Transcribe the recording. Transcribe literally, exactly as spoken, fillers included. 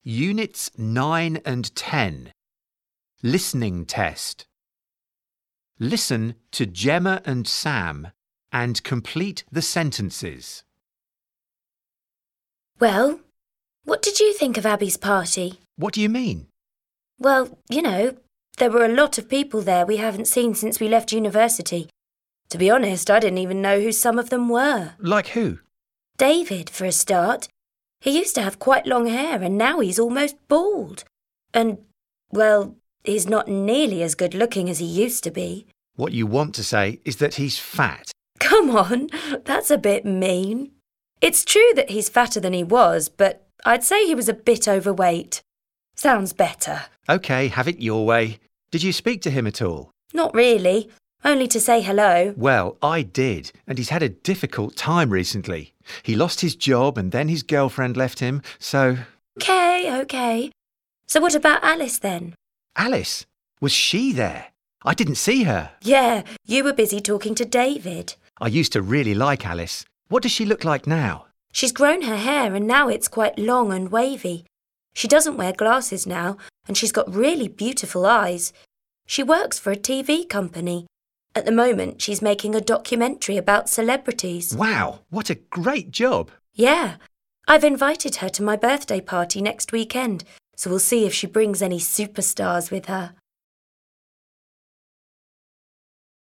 Units nine and ten. Listening test. Listen to Gemma and Sam and complete the sentences. Well, what did you think of Abby's party? What do you mean? Well, you know, there were a lot of people there we haven't seen since we left university. To be honest, I didn't even know who some of them were. Like who? David, for a start. He used to have quite long hair and now he's almost bald. And, well, he's not nearly as good looking as he used to be. What you want to say is that he's fat. Come on, that's a bit mean. It's true that he's fatter than he was, but I'd say he was a bit overweight. Sounds better. OK, have it your way. Did you speak to him at all? Not really. Only to say hello. Well, I did, and he's had a difficult time recently. He lost his job and then his girlfriend left him, so... OK, OK. So what about Alice then? Alice? Was she there? I didn't see her. Yeah, you were busy talking to David. I used to really like Alice. What does she look like now? She's grown her hair and now it's quite long and wavy. She doesn't wear glasses now and she's got really beautiful eyes. She works for a T V company. At the moment, she's making a documentary about celebrities. Wow, what a great job. Yeah, I've invited her to my birthday party next weekend, so we'll see if she brings any superstars with her.